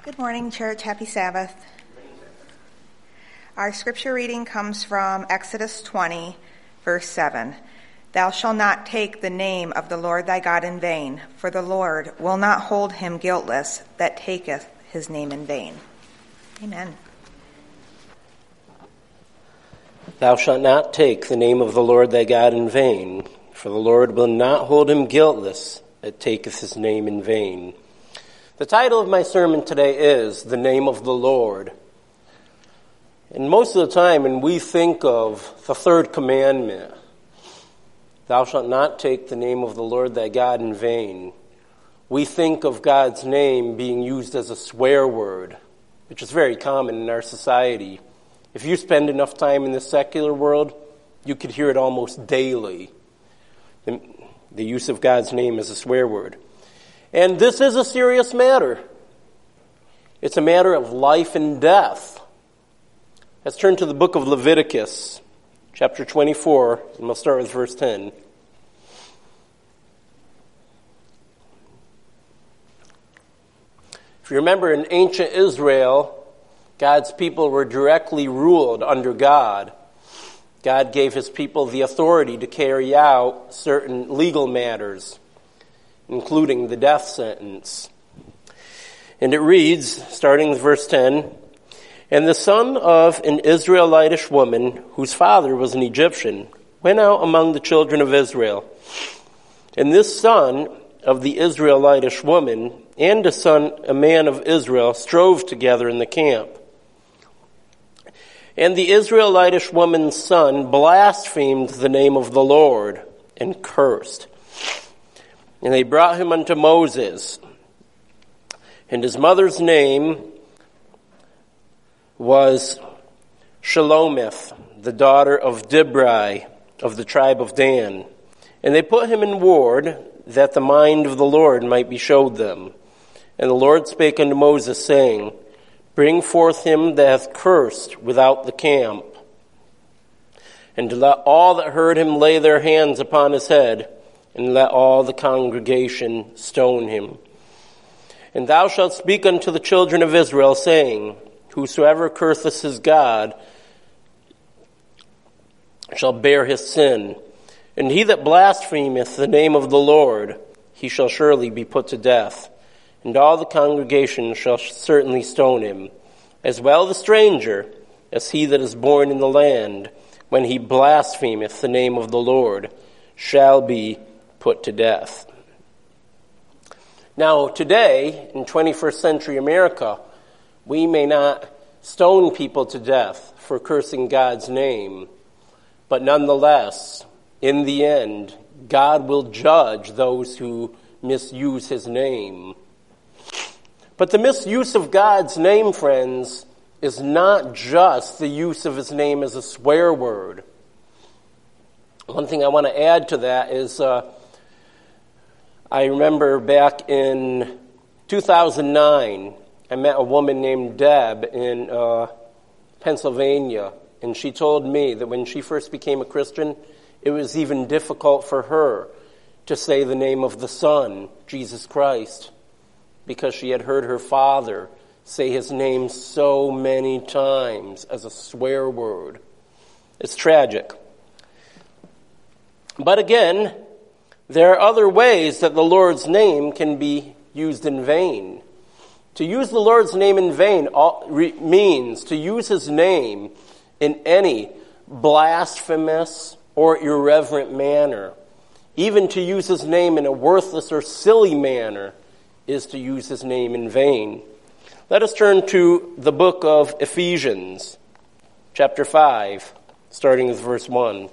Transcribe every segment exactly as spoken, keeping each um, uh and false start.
Good morning, church. Happy Sabbath. Our scripture reading comes from Exodus twenty, verse seven. Thou shalt not take the name of the Lord thy God in vain, for the Lord will not hold him guiltless that taketh his name in vain. Amen. Thou shalt not take the name of the Lord thy God in vain, for the Lord will not hold him guiltless that taketh his name in vain. The title of my sermon today is The Name of the Lord. And most of the time when we think of the third commandment, thou shalt not take the name of the Lord thy God in vain, we think of God's name being used as a swear word, which is very common in our society. If you spend enough time in the secular world, you could hear it almost daily. The, the use of God's name as a swear word. And this is a serious matter. It's a matter of life and death. Let's turn to the book of Leviticus, chapter twenty-four, and we'll start with verse ten. If you remember, in ancient Israel, God's people were directly ruled under God. God gave his people the authority to carry out certain legal matters, including the death sentence. And it reads, starting with verse ten, And the son of an Israelitish woman, whose father was an Egyptian, went out among the children of Israel. And this son of the Israelitish woman and a son, a man of Israel, strove together in the camp. And the Israelitish woman's son blasphemed the name of the Lord and cursed. And they brought him unto Moses. And his mother's name was Shelomith, the daughter of Dibri, of the tribe of Dan. And they put him in ward, that the mind of the Lord might be showed them. And the Lord spake unto Moses, saying, Bring forth him that hath cursed without the camp, and let all that heard him lay their hands upon his head, and let all the congregation stone him. And thou shalt speak unto the children of Israel, saying, Whosoever curseth his God shall bear his sin. And he that blasphemeth the name of the Lord, he shall surely be put to death. And all the congregation shall certainly stone him, as well the stranger as he that is born in the land, when he blasphemeth the name of the Lord, shall be put to death. Now, today, in twenty-first century America, we may not stone people to death for cursing God's name, but nonetheless, in the end, God will judge those who misuse his name. But the misuse of God's name, friends, is not just the use of his name as a swear word. One thing I want to add to that is, uh, I remember back in two thousand nine, I met a woman named Deb in uh, Pennsylvania, and she told me that when she first became a Christian, it was even difficult for her to say the name of the Son, Jesus Christ, because she had heard her father say his name so many times as a swear word. It's tragic. But again, there are other ways that the Lord's name can be used in vain. To use the Lord's name in vain means to use his name in any blasphemous or irreverent manner. Even to use his name in a worthless or silly manner is to use his name in vain. Let us turn to the book of Ephesians, chapter five, starting with verse one.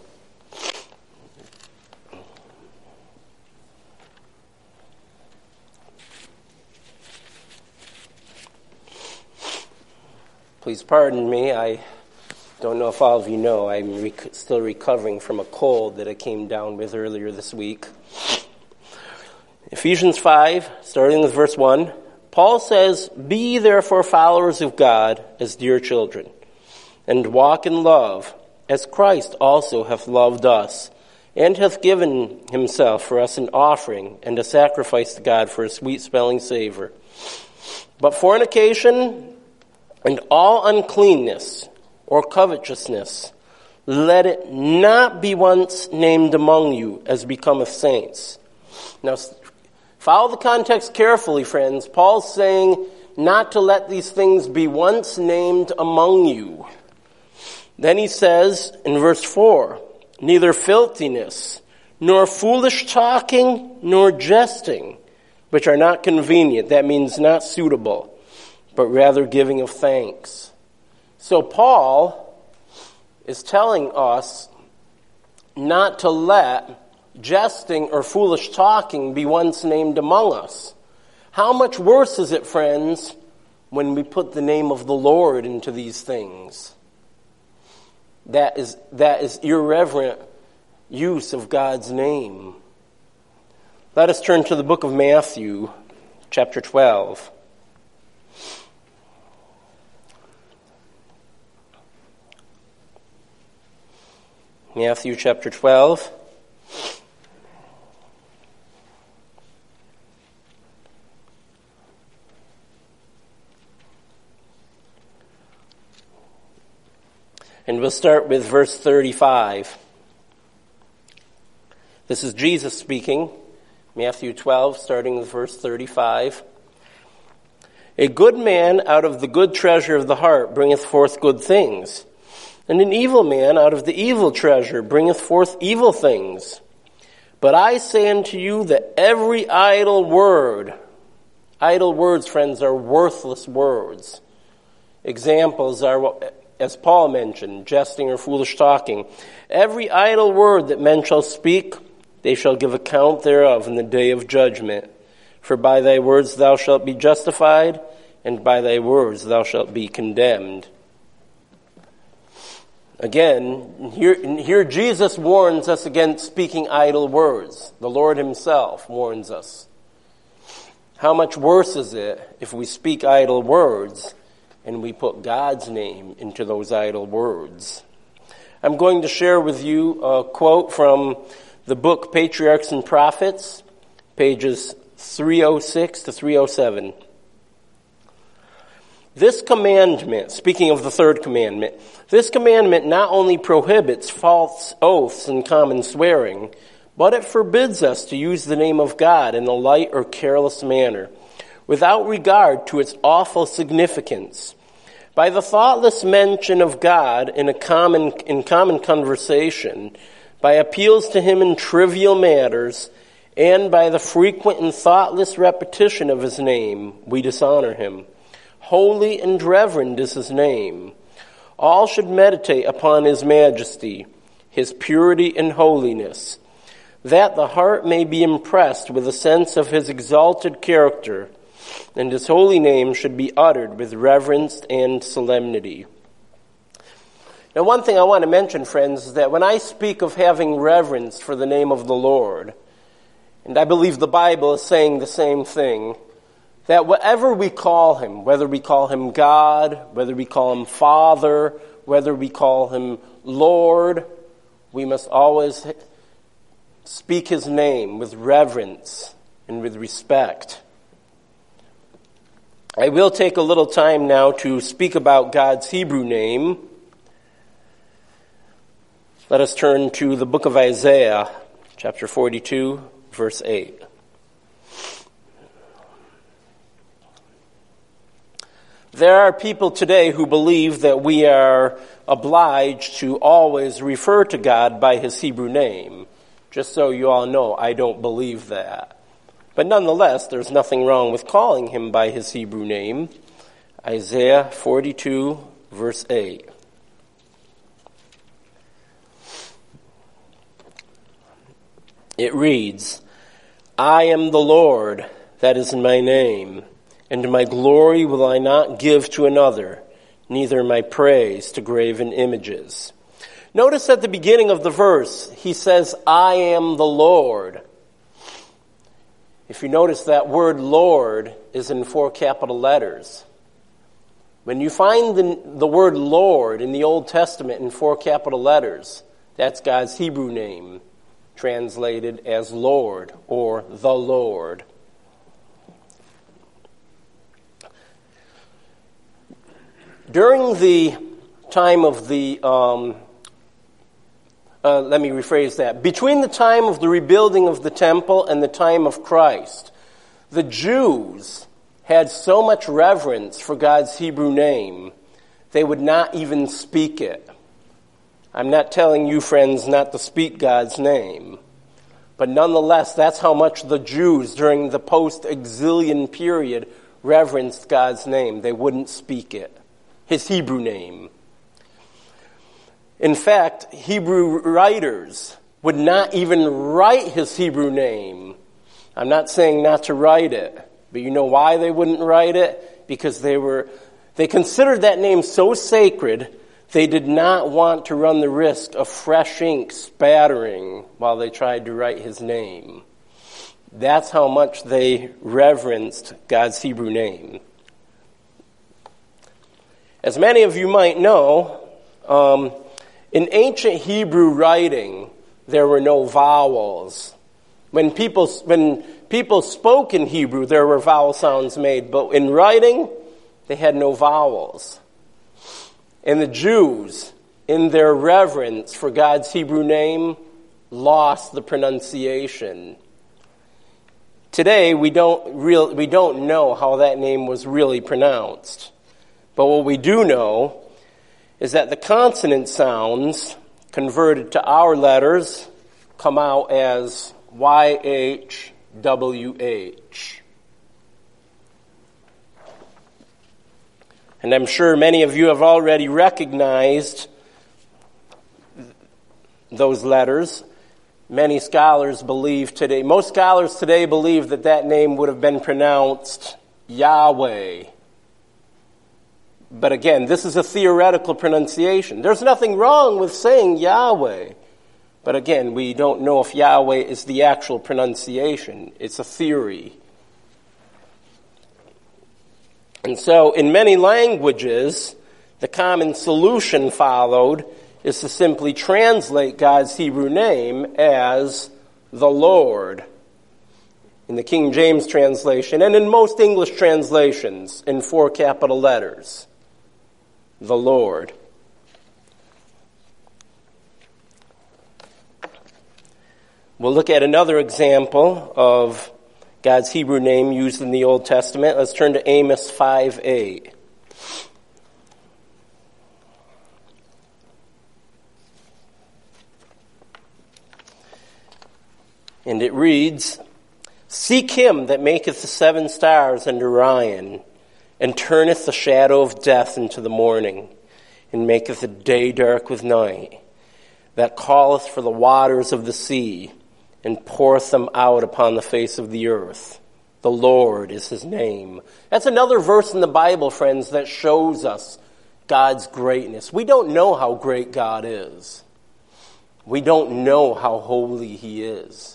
Please pardon me, I don't know if all of you know, I'm rec- still recovering from a cold that I came down with earlier this week. Ephesians five, starting with verse one, Paul says, Be ye therefore followers of God as dear children, and walk in love, as Christ also hath loved us, and hath given himself for us an offering and a sacrifice to God for a sweet-smelling savor. But fornication and all uncleanness or covetousness, let it not be once named among you as becometh saints. Now, follow the context carefully, friends. Paul's saying not to let these things be once named among you. Then he says in verse four, neither filthiness, nor foolish talking, nor jesting, which are not convenient. That means not suitable, but rather giving of thanks. So Paul is telling us not to let jesting or foolish talking be once named among us. How much worse is it, friends, when we put the name of the Lord into these things? That is, that is irreverent use of God's name. Let us turn to the book of Matthew, chapter twelve. Matthew chapter twelve. And we'll start with verse thirty-five. This is Jesus speaking, Matthew twelve, starting with verse thirty-five. A good man out of the good treasure of the heart bringeth forth good things, and an evil man out of the evil treasure bringeth forth evil things. But I say unto you that every idle word, idle words, friends, are worthless words. Examples are, as Paul mentioned, jesting or foolish talking. Every idle word that men shall speak, they shall give account thereof in the day of judgment. For by thy words thou shalt be justified, and by thy words thou shalt be condemned. Again, here, here Jesus warns us against speaking idle words. The Lord himself warns us. How much worse is it if we speak idle words and we put God's name into those idle words? I'm going to share with you a quote from the book Patriarchs and Prophets, pages three oh six to three oh seven. This commandment, speaking of the third commandment, this commandment not only prohibits false oaths and common swearing, but it forbids us to use the name of God in a light or careless manner, without regard to its awful significance. By the thoughtless mention of God in a common, in common conversation, by appeals to him in trivial matters, and by the frequent and thoughtless repetition of his name, we dishonor him. Holy and reverend is his name. All should meditate upon his majesty, his purity and holiness, that the heart may be impressed with a sense of his exalted character, and his holy name should be uttered with reverence and solemnity. Now, one thing I want to mention, friends, is that when I speak of having reverence for the name of the Lord, and I believe the Bible is saying the same thing, that whatever we call him, whether we call him God, whether we call him Father, whether we call him Lord, we must always speak his name with reverence and with respect. I will take a little time now to speak about God's Hebrew name. Let us turn to the book of Isaiah, chapter forty-two, verse eight. There are people today who believe that we are obliged to always refer to God by his Hebrew name. Just so you all know, I don't believe that. But nonetheless, there's nothing wrong with calling him by his Hebrew name. Isaiah forty-two, verse eight. It reads, I am the Lord, that is my name, and my glory will I not give to another, neither my praise to graven images. Notice at the beginning of the verse, he says, I am the Lord. If you notice, that word Lord is in four capital letters. When you find the, the word Lord in the Old Testament in four capital letters, that's God's Hebrew name, translated as Lord or the Lord. During the time of the, um, uh, let me rephrase that, between the time of the rebuilding of the temple and the time of Christ, the Jews had so much reverence for God's Hebrew name, they would not even speak it. I'm not telling you, friends, not to speak God's name. But nonetheless, that's how much the Jews during the post-exilian period reverenced God's name. They wouldn't speak it, his Hebrew name. In fact, Hebrew writers would not even write his Hebrew name. I'm not saying not to write it, but you know why they wouldn't write it? Because they were, they considered that name so sacred, they did not want to run the risk of fresh ink spattering while they tried to write his name. That's how much they reverenced God's Hebrew name. As many of you might know, um, in ancient Hebrew writing, there were no vowels. When people, when people spoke in Hebrew, there were vowel sounds made, but in writing, they had no vowels. And the Jews, in their reverence for God's Hebrew name, lost the pronunciation. Today, we don't real, we don't know how that name was really pronounced. But what we do know is that the consonant sounds converted to our letters come out as Y H W H. And I'm sure many of you have already recognized those letters. Many scholars believe today, most scholars today believe that that name would have been pronounced Yahweh. But again, this is a theoretical pronunciation. There's nothing wrong with saying Yahweh. But again, we don't know if Yahweh is the actual pronunciation. It's a theory. And so, in many languages, the common solution followed is to simply translate God's Hebrew name as the Lord. In the King James translation, and in most English translations, in four capital letters. The Lord. We'll look at another example of God's Hebrew name used in the Old Testament. Let's turn to Amos five eight. And it reads, "Seek him that maketh the seven stars and Orion, and turneth the shadow of death into the morning, and maketh the day dark with night, that calleth for the waters of the sea, and poureth them out upon the face of the earth. The Lord is his name." That's another verse in the Bible, friends, that shows us God's greatness. We don't know how great God is. We don't know how holy he is.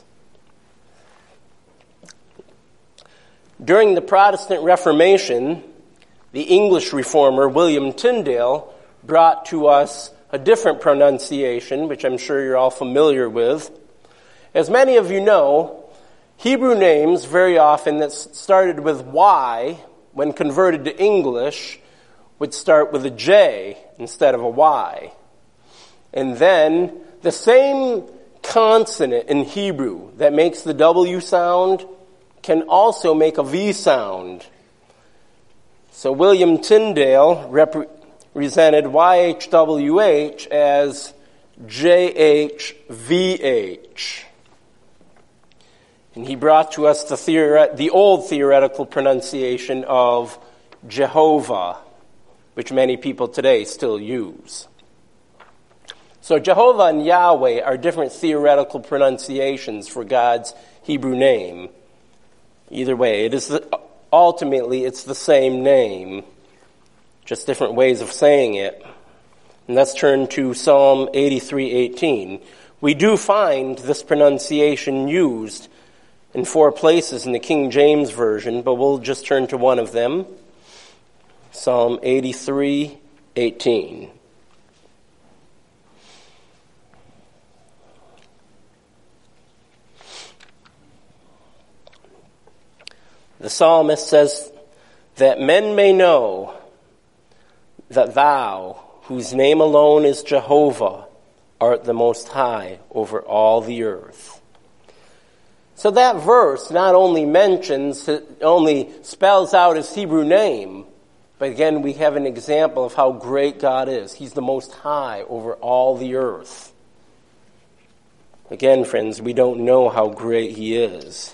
During the Protestant Reformation, the English reformer William Tyndale brought to us a different pronunciation, which I'm sure you're all familiar with. As many of you know, Hebrew names very often that started with Y, when converted to English, would start with a J instead of a Y. And then the same consonant in Hebrew that makes the W sound can also make a V sound. So William Tyndale represented Y H W H as J H V H. And he brought to us the, theore- the old theoretical pronunciation of Jehovah, which many people today still use. So Jehovah and Yahweh are different theoretical pronunciations for God's Hebrew name. Either way, it is the, ultimately it's the same name, just different ways of saying it. And let's turn to Psalm eighty-three eighteen. We do find this pronunciation used in four places in the King James Version, but we'll just turn to one of them. Psalm eighty-three eighteen. The psalmist says that men may know that thou, whose name alone is Jehovah, art the most high over all the earth. So that verse not only mentions, only spells out his Hebrew name, but again we have an example of how great God is. He's the most high over all the earth. Again, friends, we don't know how great he is.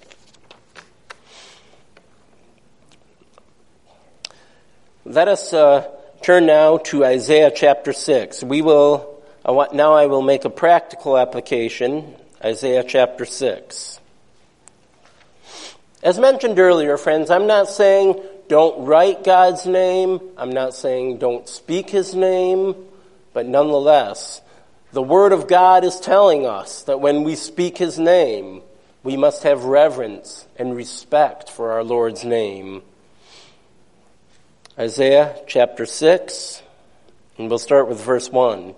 Let us uh, turn now to Isaiah chapter six. We will I want, now I will make a practical application. Isaiah chapter six. As mentioned earlier, friends, I'm not saying don't write God's name. I'm not saying don't speak his name. But nonetheless, the Word of God is telling us that when we speak his name, we must have reverence and respect for our Lord's name. Isaiah chapter six, and we'll start with verse one.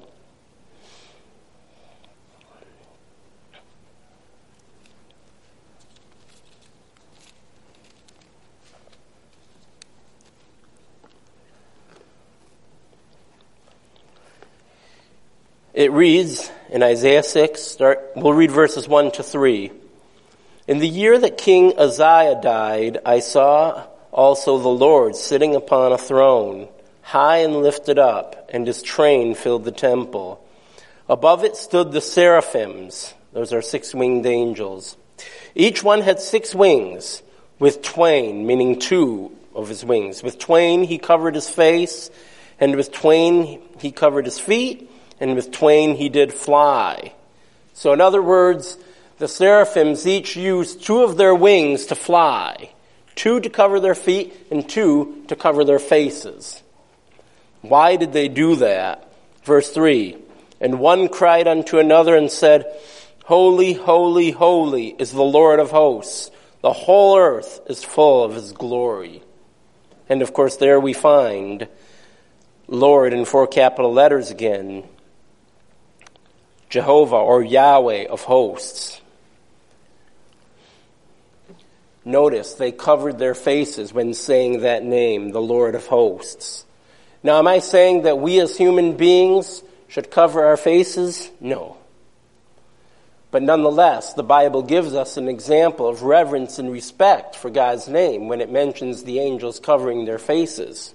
It reads in Isaiah six, start, we'll read verses one to three. In the year that King Uzziah died, I saw also the Lord sitting upon a throne, high and lifted up, and his train filled the temple. Above it stood the seraphims. Those are six-winged angels. Each one had six wings, with twain, meaning two of his wings. With twain he covered his face, and with twain he covered his feet, and with twain he did fly. So in other words, the seraphims each used two of their wings to fly. Two to cover their feet and two to cover their faces. Why did they do that? Verse three, and one cried unto another and said, Holy, holy, holy is the Lord of hosts. The whole earth is full of his glory. And of course there we find Lord in four capital letters again. Jehovah or Yahweh of hosts. Notice they covered their faces when saying that name, the Lord of hosts. Now, am I saying that we as human beings should cover our faces? No. But nonetheless, the Bible gives us an example of reverence and respect for God's name when it mentions the angels covering their faces.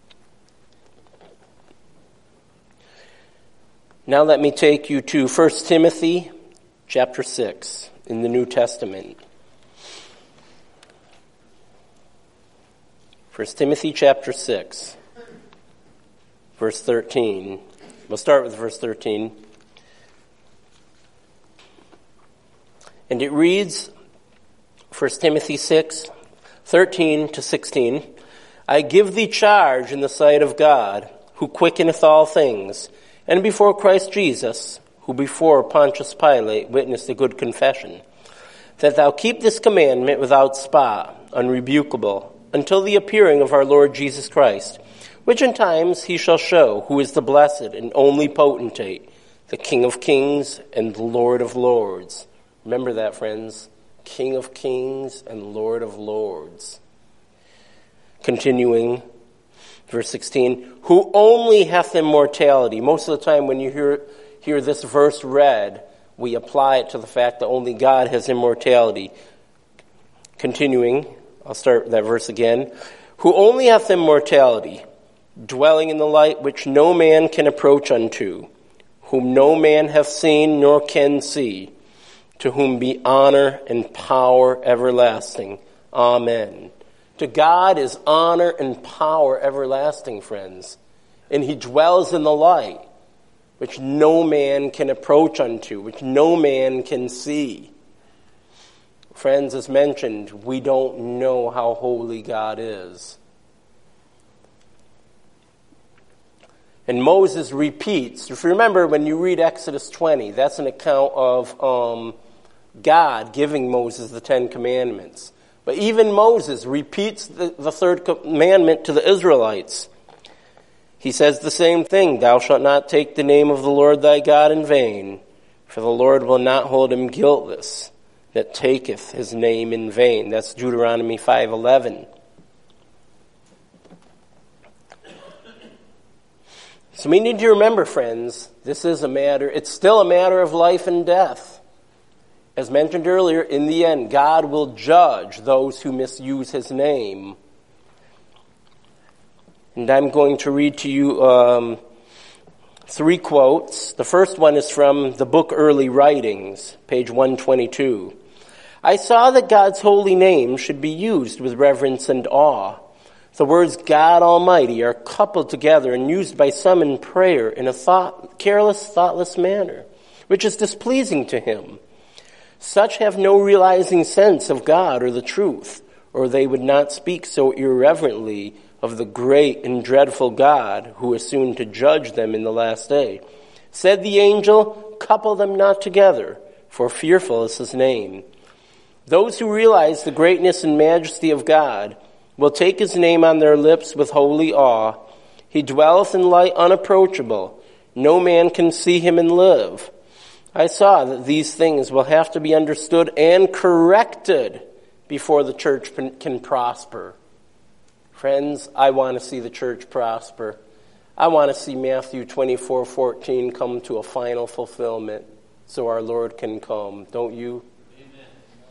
Now let me take you to First Timothy chapter six in the New Testament. First Timothy chapter six, verse thirteen. We'll start with verse thirteen. And it reads, First Timothy six, thirteen to sixteen, I give thee charge in the sight of God, who quickeneth all things, and before Christ Jesus, who before Pontius Pilate witnessed a good confession, that thou keep this commandment without spot, unrebukable, until the appearing of our Lord Jesus Christ, which in times he shall show who is the blessed and only potentate, the King of kings and the Lord of lords. Remember that, friends. King of kings and Lord of lords. Continuing, verse sixteen, who only hath immortality. Most of the time when you hear, hear this verse read, we apply it to the fact that only God has immortality. Continuing, I'll start that verse again. Who only hath immortality, dwelling in the light which no man can approach unto, whom no man hath seen nor can see, to whom be honor and power everlasting. Amen. To God is honor and power everlasting, friends. And he dwells in the light, which no man can approach unto, which no man can see. Friends, as mentioned, we don't know how holy God is. And Moses repeats. If you remember, when you read Exodus twenty, that's an account of um, God giving Moses the Ten Commandments. But even Moses repeats the, the third commandment to the Israelites. He says the same thing, thou shalt not take the name of the Lord thy God in vain, for the Lord will not hold him guiltless that taketh his name in vain. That's Deuteronomy five eleven. So we need to remember, friends, this is a matter, it's still a matter of life and death. As mentioned earlier, in the end, God will judge those who misuse his name. And I'm going to read to you um, three quotes. The first one is from the book Early Writings, page one twenty-two. I saw that God's holy name should be used with reverence and awe. The words God Almighty are coupled together and used by some in prayer in a thought, careless, thoughtless manner, which is displeasing to him. Such have no realizing sense of God or the truth, or they would not speak so irreverently of the great and dreadful God who is soon to judge them in the last day. Said the angel, couple them not together, for fearful is his name. Those who realize the greatness and majesty of God will take his name on their lips with holy awe. He dwelleth in light unapproachable. No man can see him and live. I saw that these things will have to be understood and corrected before the church can prosper. Friends, I want to see the church prosper. I want to see Matthew twenty-four fourteen come to a final fulfillment so our Lord can come. Don't you? Amen.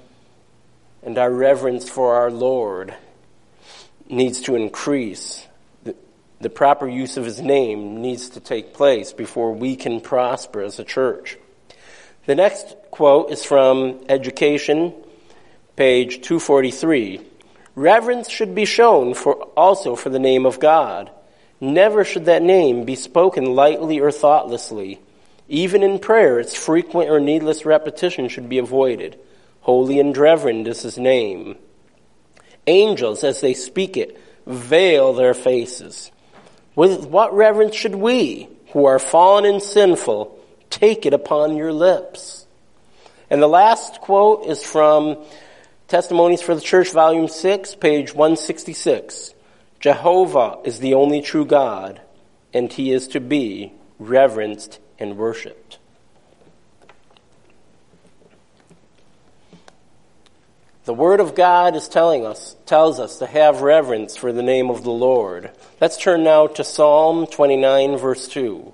And our reverence for our Lord needs to increase. The, the proper use of his name needs to take place before we can prosper as a church. The next quote is from Education, page two forty-three. Reverence should be shown for also for the name of God. Never should that name be spoken lightly or thoughtlessly. Even in prayer, its frequent or needless repetition should be avoided. Holy and reverend is his name. Angels, as they speak it, veil their faces. With what reverence should we, who are fallen and sinful, take it upon your lips? And the last quote is from Testimonies for the Church, volume six, page one sixty-six. Jehovah is the only true God, and he is to be reverenced and worshipped. The Word of God is telling us, tells us to have reverence for the name of the Lord. Let's turn now to Psalm twenty-nine, verse two.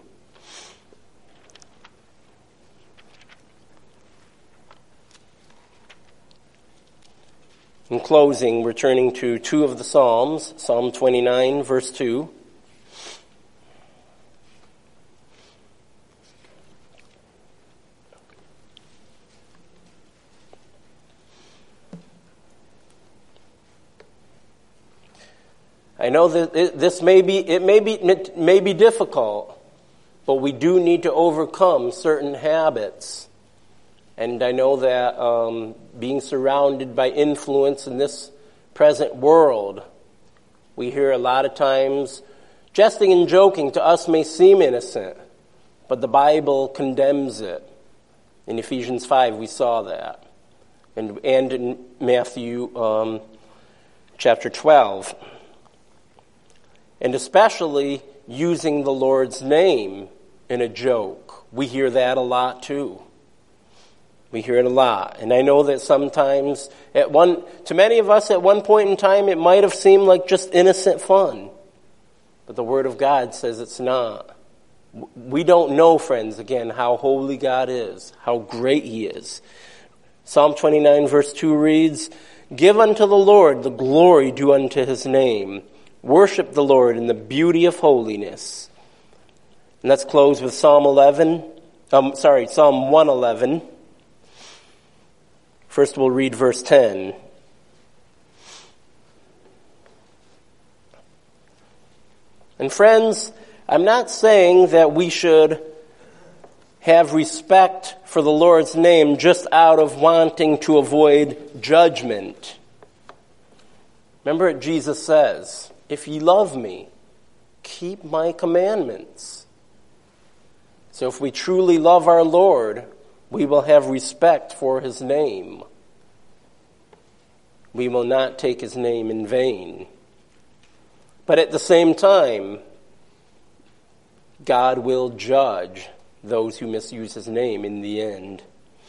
In closing, we're turning to two of the Psalms, Psalm twenty-nine, verse two. I know that this may be, it may be, it may be difficult, but we do need to overcome certain habits. And I know that um, being surrounded by influence in this present world, we hear a lot of times jesting and joking to us may seem innocent, but the Bible condemns it. In Ephesians five, we saw that. And, and in Matthew um, chapter twelve. And especially using the Lord's name in a joke. We hear that a lot too. We hear it a lot. And I know that sometimes, at one, to many of us at one point in time, it might have seemed like just innocent fun. But the Word of God says it's not. We don't know, friends, again, how holy God is, how great he is. Psalm twenty-nine, verse two reads, Give unto the Lord the glory due unto his name. Worship the Lord in the beauty of holiness. And let's close with Psalm eleven. Um, sorry, Psalm one eleven. First we'll read verse ten. And friends, I'm not saying that we should have respect for the Lord's name just out of wanting to avoid judgment. Remember what Jesus says, if ye love me, keep my commandments. So if we truly love our Lord, we will have respect for his name. We will not take his name in vain. But at the same time, God will judge those who misuse his name in the end.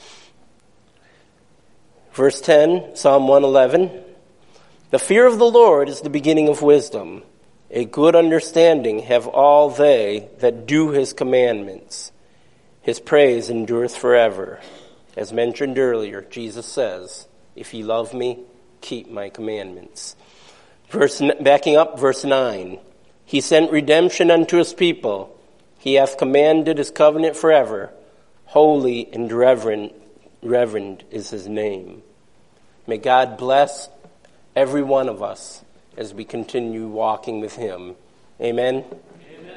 Verse ten, Psalm one eleven. The fear of the Lord is the beginning of wisdom. A good understanding have all they that do his commandments. His praise endureth forever. As mentioned earlier, Jesus says, if ye love me, keep my commandments. Verse, backing up, verse nine. He sent redemption unto his people. He hath commanded his covenant forever. Holy and reverend, reverend is his name. May God bless every one of us as we continue walking with him. Amen. Amen.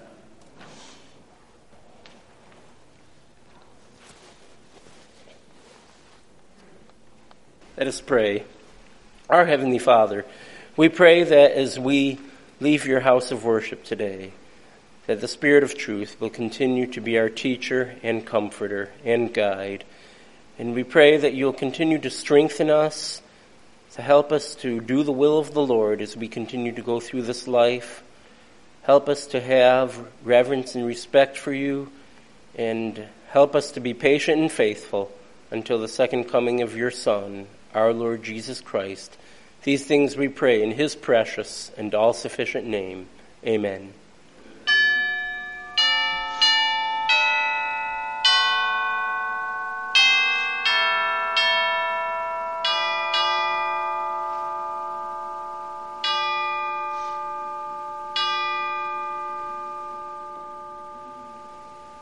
Let us pray. Our Heavenly Father, we pray that as we leave your house of worship today, that the Spirit of truth will continue to be our teacher and comforter and guide. And we pray that you'll continue to strengthen us, to help us to do the will of the Lord as we continue to go through this life. Help us to have reverence and respect for you, and help us to be patient and faithful until the second coming of your Son, our Lord Jesus Christ. These things we pray in his precious and all-sufficient name. Amen.